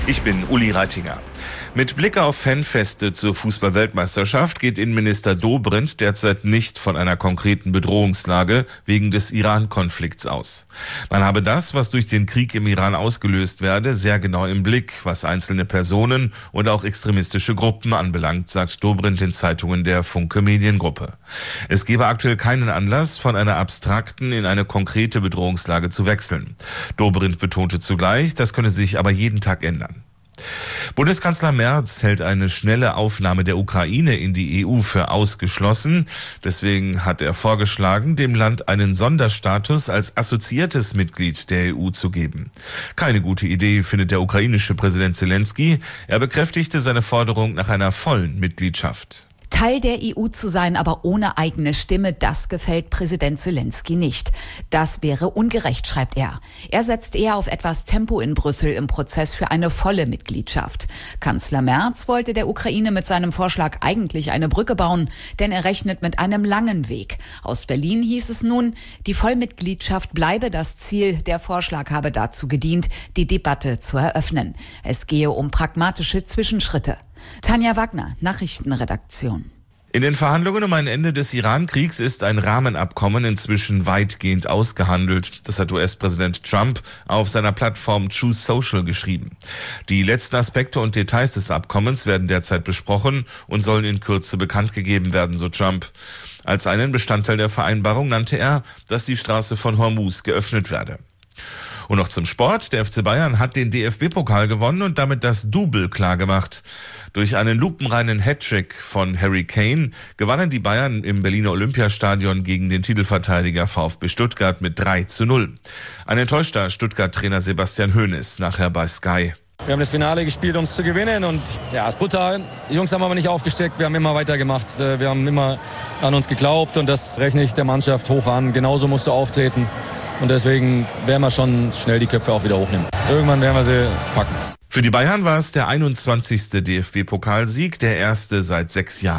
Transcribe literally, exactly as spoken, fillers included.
Ich bin Uli Reitinger. Mit Blick auf Fanfeste zur Fußball-Weltmeisterschaft geht Innenminister Dobrindt derzeit nicht von einer konkreten Bedrohungslage wegen des Iran-Konflikts aus. Man habe das, was durch den Krieg im Iran ausgelöst werde, sehr genau im Blick, was einzelne Personen und auch extremistische Gruppen anbelangt, sagt Dobrindt in Zeitungen der Funke Mediengruppe. Es gebe aktuell keinen Anlass, von einer abstrakten in eine konkrete Bedrohungslage zu wechseln. Dobrindt betonte zugleich, das könne sich aber jeden Tag ändern. Bundeskanzler Merz hält eine schnelle Aufnahme der Ukraine in die E U für ausgeschlossen. Deswegen hat er vorgeschlagen, dem Land einen Sonderstatus als assoziiertes Mitglied der E U zu geben. Keine gute Idee, findet der ukrainische Präsident Zelensky. Er bekräftigte seine Forderung nach einer vollen Mitgliedschaft. Teil der E U zu sein, aber ohne eigene Stimme, das gefällt Präsident Zelensky nicht. Das wäre ungerecht, schreibt er. Er setzt eher auf etwas Tempo in Brüssel im Prozess für eine volle Mitgliedschaft. Kanzler Merz wollte der Ukraine mit seinem Vorschlag eigentlich eine Brücke bauen, denn er rechnet mit einem langen Weg. Aus Berlin hieß es nun, die Vollmitgliedschaft bleibe das Ziel. Der Vorschlag habe dazu gedient, die Debatte zu eröffnen. Es gehe um pragmatische Zwischenschritte. Tanja Wagner, Nachrichtenredaktion. In den Verhandlungen um ein Ende des Iran-Kriegs ist ein Rahmenabkommen inzwischen weitgehend ausgehandelt. Das hat U S-Präsident Trump auf seiner Plattform Truth Social geschrieben. Die letzten Aspekte und Details des Abkommens werden derzeit besprochen und sollen in Kürze bekannt gegeben werden, so Trump. Als einen Bestandteil der Vereinbarung nannte er, dass die Straße von Hormuz geöffnet werde. Und noch zum Sport. Der F C Bayern hat den D F B-Pokal gewonnen und damit das Double klargemacht. Durch einen lupenreinen Hattrick von Harry Kane gewannen die Bayern im Berliner Olympiastadion gegen den Titelverteidiger VfB Stuttgart mit drei zu null. Ein enttäuschter Stuttgart-Trainer Sebastian Hoeneß nachher bei Sky. Wir haben das Finale gespielt, um es zu gewinnen, und ja, es ist brutal. Die Jungs haben aber nicht aufgesteckt, wir haben immer weitergemacht. Wir haben immer an uns geglaubt und das rechne ich der Mannschaft hoch an. Genauso musst du auftreten. Und deswegen werden wir schon schnell die Köpfe auch wieder hochnehmen. Irgendwann werden wir sie packen. Für die Bayern war es der einundzwanzigste D F B-Pokalsieg, der erste seit sechs Jahren.